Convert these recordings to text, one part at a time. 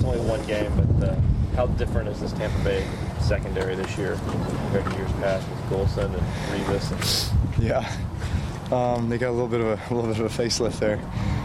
only one game, but how different is this Tampa Bay secondary this year compared to years past with Golson and Revis? Yeah, they got a little bit of a facelift there.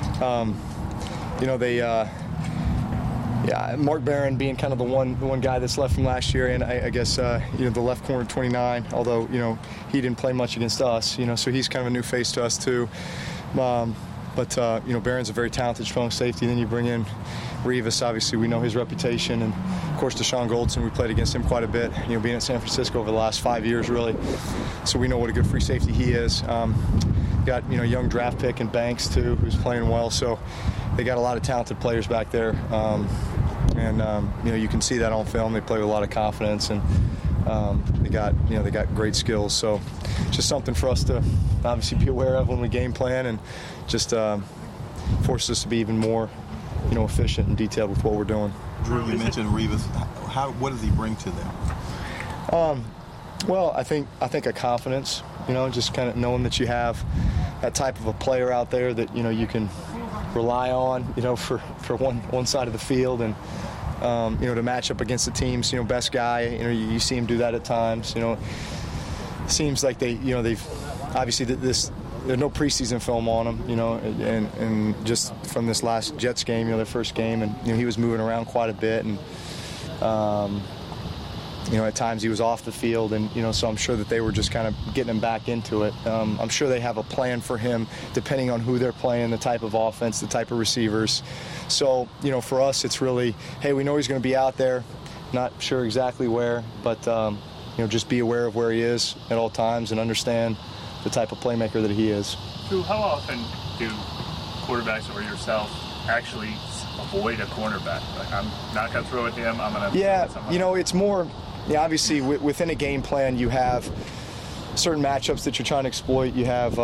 Mark Barron being kind of the one guy that's left from last year, and I guess the left corner 29. Although he didn't play much against us, so he's kind of a new face to us too. But Barron's a very talented, strong safety. Then you bring in Revis. Obviously, we know his reputation, and of course Deshaun Goldson. We played against him quite a bit. Being at San Francisco over the last 5 years, really. So we know what a good free safety he is. Got young draft pick in Banks too, who's playing well. So they got a lot of talented players back there, and you can see that on film. They play with a lot of confidence, and they got great skills. So just something for us to obviously be aware of when we game plan, and just force us to be even more efficient and detailed with what we're doing. Drew, you mentioned Revis. What does he bring to them? Well, I think a confidence. Just kind of knowing that you have that type of a player out there that you can rely on. For one side of the field, and to match up against the team's best guy. You see him do that at times. Seems like they've obviously there's no preseason film on him, and just from this last Jets game, their first game, and he was moving around quite a bit, and at times he was off the field, and so I'm sure that they were just kind of getting him back into it. I'm sure they have a plan for him depending on who they're playing, the type of offense, the type of receivers. So for us, it's really, hey, we know he's going to be out there, not sure exactly where, but just be aware of where he is at all times and understand the type of playmaker that he is. Drew, how often do quarterbacks or yourself actually avoid a cornerback? Like, I'm not going to throw at him, I'm going to throw at someone. It's more, obviously within a game plan you have certain matchups that you're trying to exploit. You have,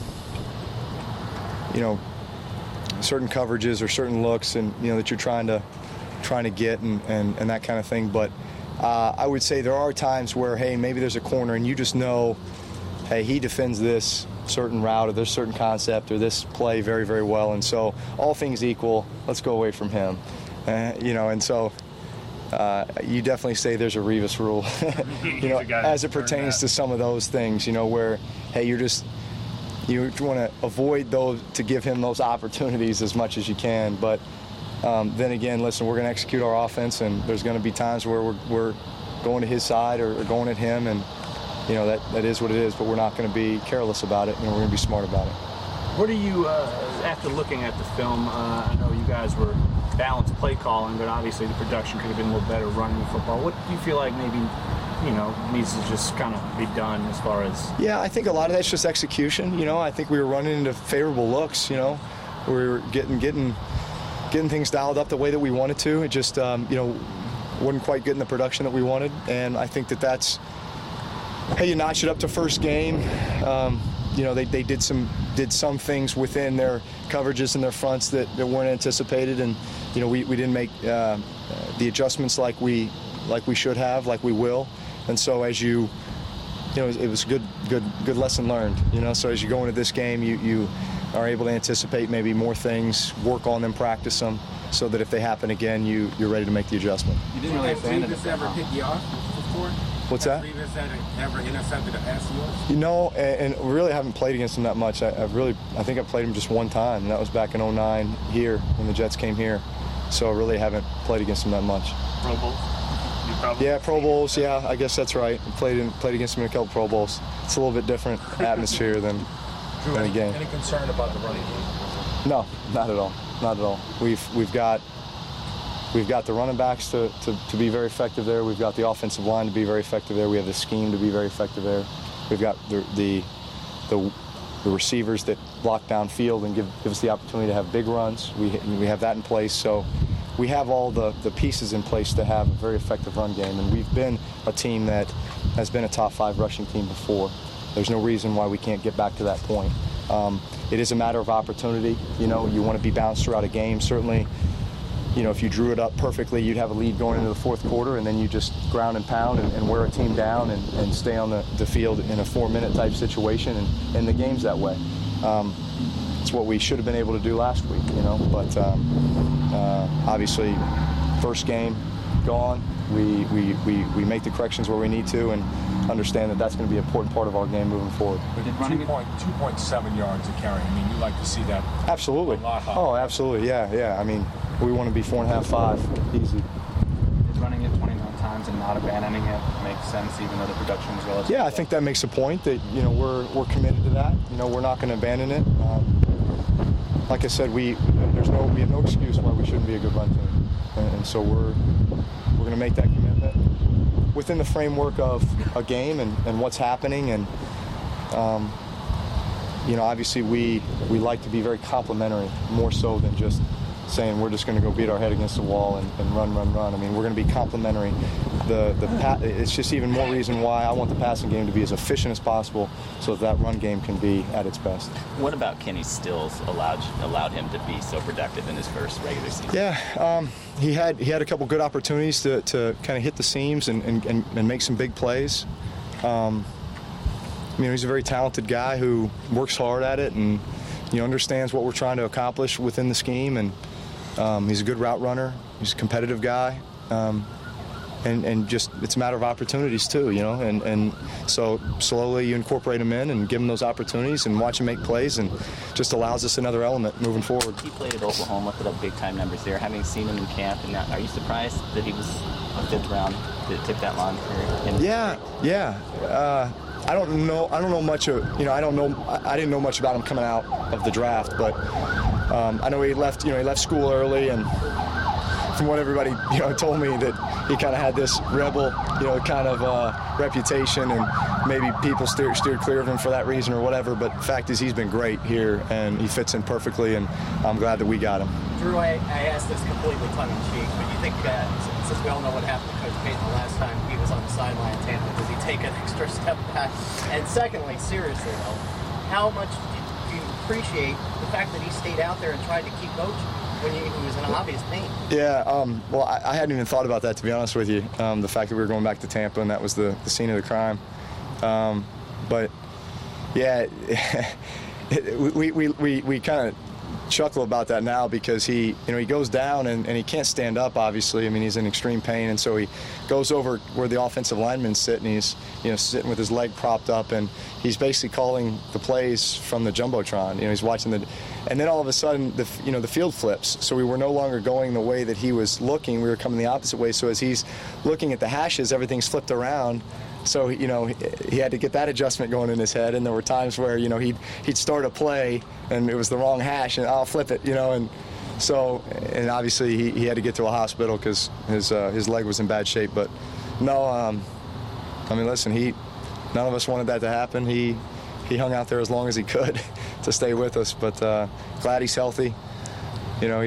certain coverages or certain looks, and that you're trying to get and that kind of thing. But I would say there are times where, hey, maybe there's a corner and you just know, hey, he defends this certain route or this certain concept or this play very, very well, and so all things equal, let's go away from him. And so you definitely say there's a Revis rule, as it pertains to some of those things, where, hey, you want to avoid those to give him those opportunities as much as you can. But then again, listen, we're going to execute our offense, and there's going to be times where we're going to his side or going at him, and that is what it is, but we're not going to be careless about it, and we're going to be smart about it. What do you, after looking at the film, I know you guys were balanced play calling, but obviously the production could have been a little better running the football. What do you feel like maybe, needs to just kind of be done as far as? Yeah, I think a lot of that's just execution. I think we were running into favorable looks, we were getting things dialed up the way that we wanted to. It just, wasn't quite getting the production that we wanted, and I think that's, hey, you notch it up to first game. They did some things within their coverages and their fronts that weren't anticipated, and we didn't make the adjustments like we should have, like we will. And so as it was good lesson learned. So as you go into this game, you are able to anticipate maybe more things, work on them, practice them, so that if they happen again, you're ready to make the adjustment. You didn't really abandon it. Ever pick you off before? What's that? Ever intercepted a pass to yours? And we really haven't played against him that much. I think I played him just one time, and that was back in 2009 here when the Jets came here. So I really haven't played against him that much. Pro Bowls? Yeah, Pro Bowls. Yeah, I guess that's right. I played against him in a couple Pro Bowls. It's a little bit different atmosphere than a game. Any concern about the running game? No, not at all. Not at all. We've got the running backs to be very effective there. We've got the offensive line to be very effective there. We have the scheme to be very effective there. We've got the receivers that block downfield and give us the opportunity to have big runs. We have that in place. So we have all the pieces in place to have a very effective run game. And we've been a team that has been a top 5 rushing team before. There's no reason why we can't get back to that point. It is a matter of opportunity. You want to be balanced throughout a game. Certainly, if you drew it up perfectly, you'd have a lead going into the fourth quarter, and then you just ground and pound and wear a team down and stay on the field in a 4-minute type situation, and the game's that way. It's what we should have been able to do last week, but obviously first game gone, we make the corrections where we need to and understand that that's going to be an important part of our game moving forward. But 2.7 yards a carry. I mean, you like to see that. Absolutely. A lot higher. Oh, absolutely. Yeah. I mean, we want to be 4.5, 5, easy. Is running it 29 times and not abandoning it make sense, even though the production is relatively Yeah, I think that makes a point that, you know, we're committed to that. You know, we're not going to abandon it. Like I said, we have no excuse why we shouldn't be a good run team, and so we're going to make that commitment within the framework of a game and what's happening. And you know, obviously we like to be very complimentary, more so than just saying we're just going to go beat our head against the wall and run. I mean, we're going to be complimentary. It's just even more reason why I want the passing game to be as efficient as possible so that run game can be at its best. What about Kenny Stills allowed him to be so productive in his first regular season? Yeah, he had a couple good opportunities to kind of hit the seams and make some big plays. You know, he's a very talented guy who works hard at it and, you know, understands what we're trying to accomplish within the scheme, and he's a good route runner. He's a competitive guy, and just it's a matter of opportunities too, you know. And so slowly you incorporate him in and give him those opportunities and watch him make plays, and just allows us another element moving forward. He played at Oklahoma, put up big time numbers there. Having seen him in camp, and now, are you surprised that he was a 5th round? That it took that long for him? Yeah. I don't know much of, you know, I didn't know much about him coming out of the draft, but I know he left school early, and from what everybody, you know, told me, that he kind of had this rebel, you know, kind of reputation, and maybe people steered clear of him for that reason or whatever, but the fact is he's been great here and he fits in perfectly, and I'm glad that we got him. Drew, I asked this completely tongue-in-cheek, but you think that, since we all know what happened to Coach Payton the last time he was on the sideline in Tampa, does he take an extra step back? And secondly, seriously though, how much do you appreciate the fact that he stayed out there and tried to keep coaching when he was in obvious pain? Yeah, well, I hadn't even thought about that, to be honest with you, the fact that we were going back to Tampa and that was the scene of the crime. But, yeah, we kind of chuckle about that now, because he goes down and he can't stand up, obviously. I mean, he's in extreme pain, and so he goes over where the offensive linemen sit, and he's, you know, sitting with his leg propped up, and he's basically calling the plays from the Jumbotron. You know, he's watching and then all of a sudden, the field flips. So we were no longer going the way that he was looking. We were coming the opposite way. So as he's looking at the hashes, everything's flipped around. So, you know, he had to get that adjustment going in his head, and there were times where, you know, he'd start a play and it was the wrong hash, and I'll flip it, you know, and so, and obviously he had to get to a hospital because his leg was in bad shape. But no, I mean, listen, none of us wanted that to happen. He hung out there as long as he could to stay with us, but glad he's healthy. You know,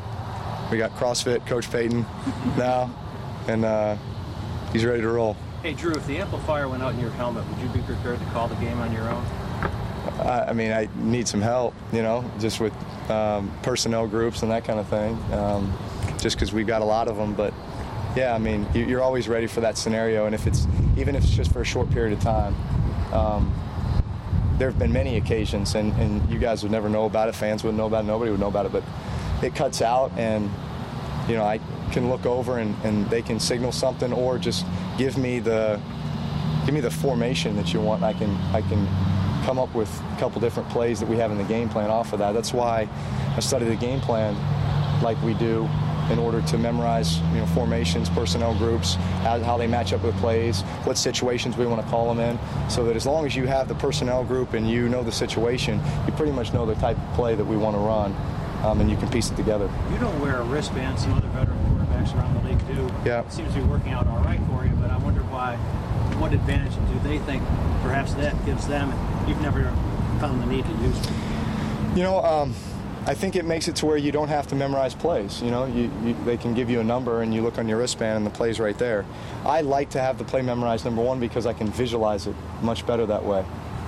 we got CrossFit Coach Payton now, and he's ready to roll. Hey, Drew, if the amplifier went out in your helmet, would you be prepared to call the game on your own? I mean, I need some help, you know, just with personnel groups and that kind of thing, just because we've got a lot of them. But, yeah, I mean, you're always ready for that scenario, and even if it's just for a short period of time. There have been many occasions, and you guys would never know about it, fans wouldn't know about it, nobody would know about it, but it cuts out, and, you know, I can look over and they can signal something, or just give me the formation that you want. I can come up with a couple different plays that we have in the game plan off of that. That's why I study the game plan like we do, in order to memorize, you know, formations, personnel groups, how they match up with plays, what situations we want to call them in, so that as long as you have the personnel group and you know the situation, you pretty much know the type of play that we want to run, and you can piece it together. You don't wear a wristband. Some other veteran quarterbacks around the league do. Yeah. It seems to be working out all right for you, but I wonder what advantage do they think perhaps that gives them, and you've never found the need to use it? You know, I think it makes it to where you don't have to memorize plays. You know, they can give you a number and you look on your wristband and the play's right there. I like to have the play memorized, number one, because I can visualize it much better that way.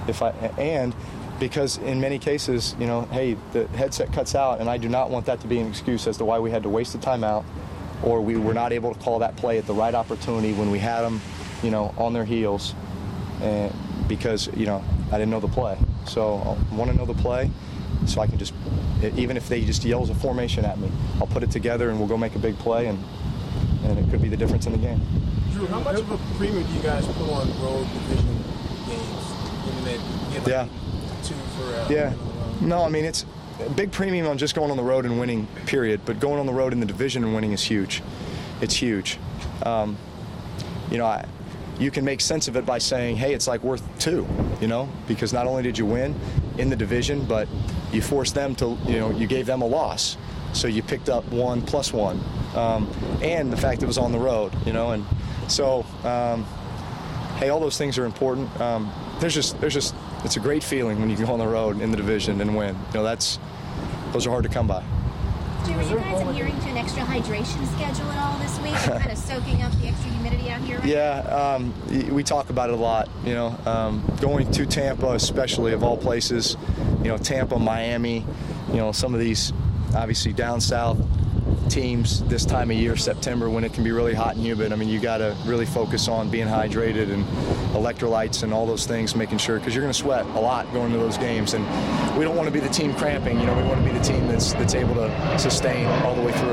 And because in many cases, you know, hey, the headset cuts out, and I do not want that to be an excuse as to why we had to waste a timeout, or we were not able to call that play at the right opportunity when we had them, you know, on their heels, and because, you know, I didn't know the play. So I want to know the play, so I can just, even if they just yells a formation at me, I'll put it together and we'll go make a big play, and and it could be the difference in the game. Drew, how much of a premium do you guys put on road division games? Given that you get like 2 for yeah. No, I mean, it's a big premium on just going on the road and winning, period. But going on the road in the division and winning is huge. It's huge. You know, you can make sense of it by saying, hey, it's like worth 2, you know, because not only did you win in the division, but you forced them to, you know, you gave them a loss. So you picked up 1 plus 1. And the fact it was on the road, you know, and so, hey, all those things are important. There's just, it's a great feeling when you go on the road in the division and win. You know, those are hard to come by. Drew, are you guys adhering to an extra hydration schedule at all this week? Kind of soaking up the extra humidity out here right Yeah, we talk about it a lot, you know. Going to Tampa, especially of all places, you know, Tampa, Miami, you know, some of these obviously down south teams this time of year, September, when it can be really hot and humid. I mean, you got to really focus on being hydrated and electrolytes and all those things, making sure, because you're going to sweat a lot going to those games, and we don't want to be the team cramping. You know, we want to be the team that's able to sustain all the way through.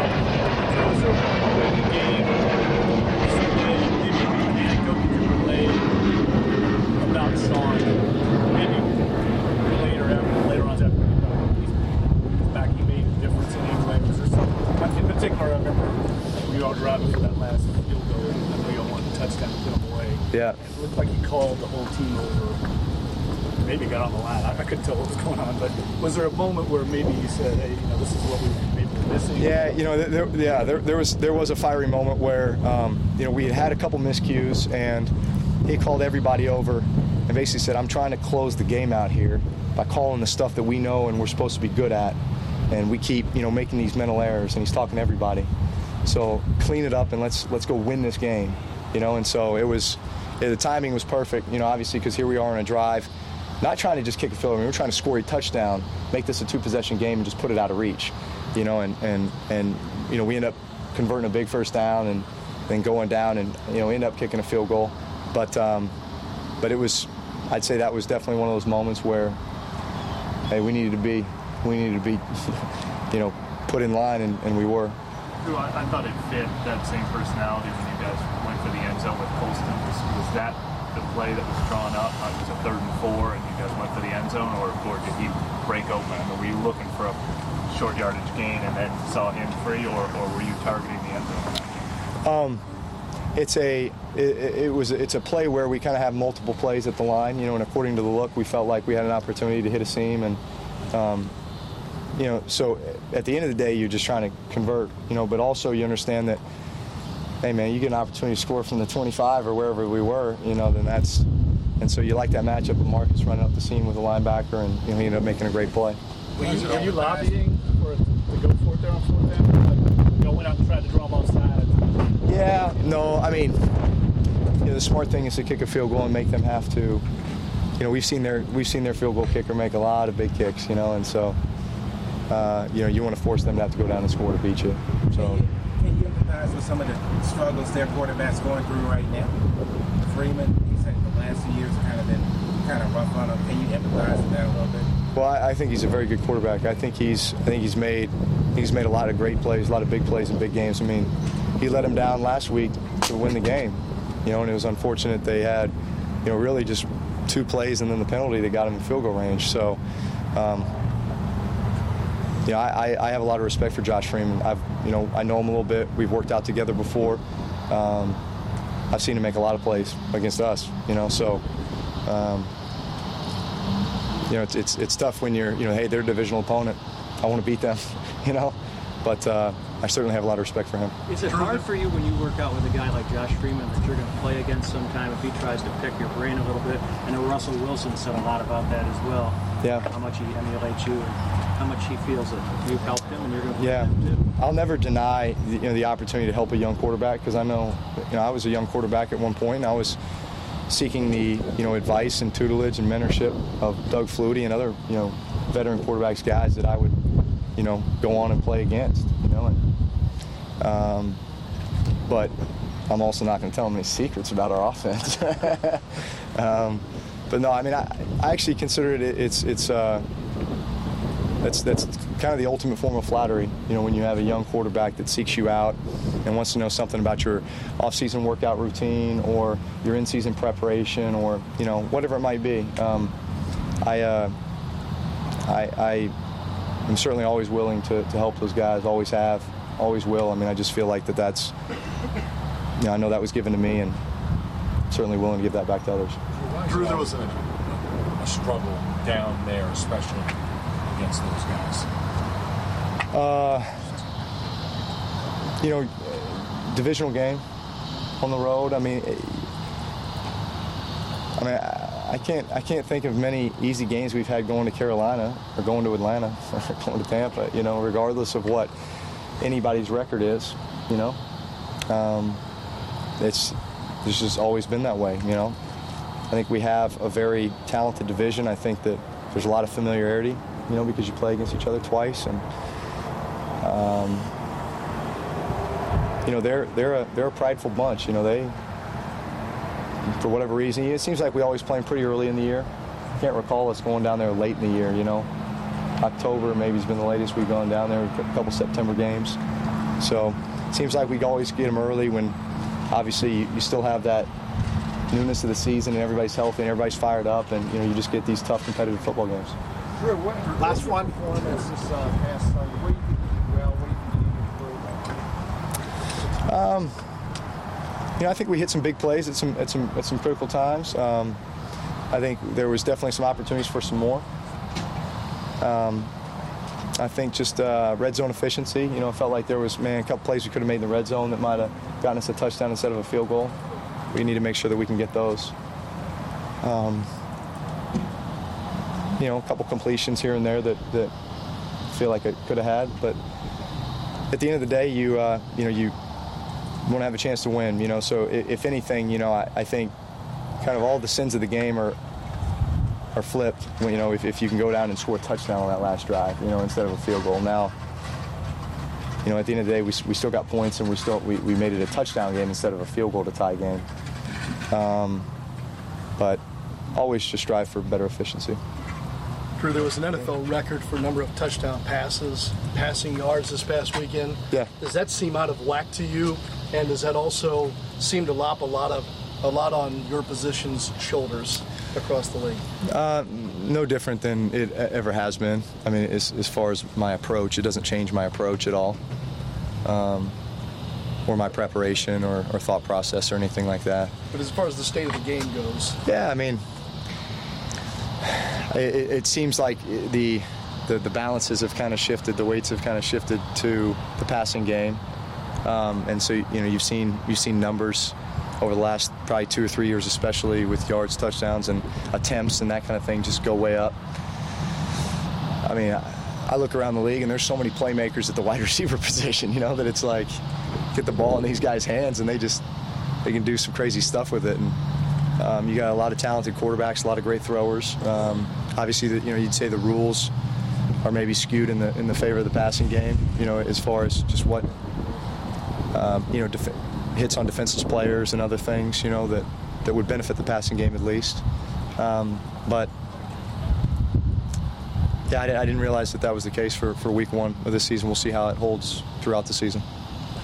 About Sean, maybe later on after he's back, he made a difference in any way. Was there something in particular? I remember we all driving for that last field goal. I know you all wanted the touchdown to get him away. Yeah. It looked like he called the whole team over. Maybe got on the line. I couldn't tell what was going on, but was there a moment where maybe you said, "Hey, you know, this is what we maybe were missing"? Yeah, you know, there was a fiery moment where, you know, we had a couple miscues, and he called everybody over and basically said, "I'm trying to close the game out here by calling the stuff that we know and we're supposed to be good at, and we keep, you know, making these mental errors." And he's talking to everybody, so clean it up and let's go win this game, you know. And so it was, the timing was perfect, you know, obviously, because here we are on a drive. Not trying to just kick a field goal. We're trying to score a touchdown, make this a 2-possession game, and just put it out of reach, you know. And you know, we end up converting a big first down and then going down and, you know, end up kicking a field goal. But it was, I'd say that was definitely one of those moments where, hey, we needed to be, you know, put in line, and we were. Drew, I thought it fit that same personality when you guys went for the end zone with Colston. Was that the play that was drawn up? It was a 3rd and 4, and you guys went for the end zone, or did he break open? I mean, were you looking for a short yardage gain and then saw him free, or were you targeting the end zone? It's a play where we kind of have multiple plays at the line, you know, and according to the look, we felt like we had an opportunity to hit a seam, and you know, so at the end of the day, you're just trying to convert, you know, but also you understand that, hey man, you get an opportunity to score from the 25 or wherever we were, you know, then that's, and so you like that matchup with Marcus running up the seam with a linebacker, and, you know, he ended up making a great play. Were you lobbying to go for it there on 4th down? You know, went out and tried to draw him offside. Yeah, no, I mean, you know, the smart thing is to kick a field goal and make them have to, you know, we've seen their field goal kicker make a lot of big kicks, you know, and so, you know, you want to force them to have to go down and score to beat you. So. Can you empathize with some of the struggles their quarterback's going through right now? Freeman, he said the last 2 years have been rough on him. Can you empathize with that a little bit? Well, I think he's a very good quarterback. I think he's made a lot of great plays, a lot of big plays in big games. I mean, he let him down last week to win the game, you know, and it was unfortunate they had, you know, really just 2 plays and then the penalty that got him in field goal range. So, you know, I have a lot of respect for Josh Freeman. I know him a little bit. We've worked out together before. I've seen him make a lot of plays against us, you know, so, you know, it's tough when you're, you know, hey, they're a divisional opponent. I want to beat them, you know, but I certainly have a lot of respect for him. Is it hard for you when you work out with a guy like Josh Freeman that you're going to play against sometime if he tries to pick your brain a little bit? I know Russell Wilson said a lot about that as well. Yeah. How much he emulates you and how much he feels that you've helped him and you're going to play him too. I'll never deny the opportunity to help a young quarterback, because I know, you know, I was a young quarterback at one point, and I was seeking the, you know, advice and tutelage and mentorship of Doug Flutie and other, you know, veteran quarterbacks, guys that I would, you know, go on and play against, you know, and but I'm also not going to tell them any secrets about our offense. But no, I mean, I actually consider it, that's kind of the ultimate form of flattery, when you have a young quarterback that seeks you out and wants to know something about your off-season workout routine or your in-season preparation or, whatever it might be. I am certainly always willing to help those guys, always have, always will. I mean, I just feel like that's, I know that was given to me and certainly willing to give that back to others. Drew, there was a struggle down there, especially against those guys. Divisional game on the road. I can't think of many easy games we've had going to Carolina or going to Atlanta or going to Tampa. Regardless of what anybody's record is. It's just always been that way. I think we have a very talented division. I think that there's a lot of familiarity, because you play against each other twice, and they're a prideful bunch. They, for whatever reason, it seems like we always play them pretty early in the year. I can't recall us going down there late in the year. October maybe has been the latest we've gone down there. A couple September games, so it seems like we always get them early when obviously you still have that newness of the season and everybody's healthy and everybody's fired up, and you just get these tough competitive football games. Drew, last one. Performance this past Sunday. What do you think you did well? What do you think you improved on? I think we hit some big plays at some critical times. I think there was definitely some opportunities for some more. I think just red zone efficiency. It felt like there was a couple plays we could have made in the red zone that might have gotten us a touchdown instead of a field goal. We need to make sure that we can get those. A couple completions here and there that feel like I could have had, but at the end of the day, you want to have a chance to win. So if anything, I think kind of all the sins of the game are flipped. If you can go down and score a touchdown on that last drive, instead of a field goal. Now, at the end of the day, we still got points, and we made it a touchdown game instead of a field goal to tie game. But always just strive for better efficiency. Drew, there was an NFL record for number of touchdown passes, passing yards this past weekend. Yeah. Does that seem out of whack to you? And does that also seem to lop a lot on your position's shoulders across the league? No different than it ever has been. I mean, as far as my approach, it doesn't change my approach at all, or my preparation or thought process or anything like that. But as far as the state of the game goes, yeah, I mean, it seems like the balances have kind of shifted, the weights have kind of shifted to the passing game, and so you've seen numbers over the last probably 2 or 3 years, especially with yards, touchdowns, and attempts and that kind of thing, just go way up. I mean, I look around the league and there's so many playmakers at the wide receiver position, that it's like get the ball in these guys' hands and they can do some crazy stuff with it. And you got a lot of talented quarterbacks, a lot of great throwers. Obviously, you'd say the rules are maybe skewed in the favor of the passing game, as far as just what hits on defenseless players and other things, that would benefit the passing game at least. But yeah, I didn't realize that was the case for week 1 of this season. We'll see how it holds throughout the season.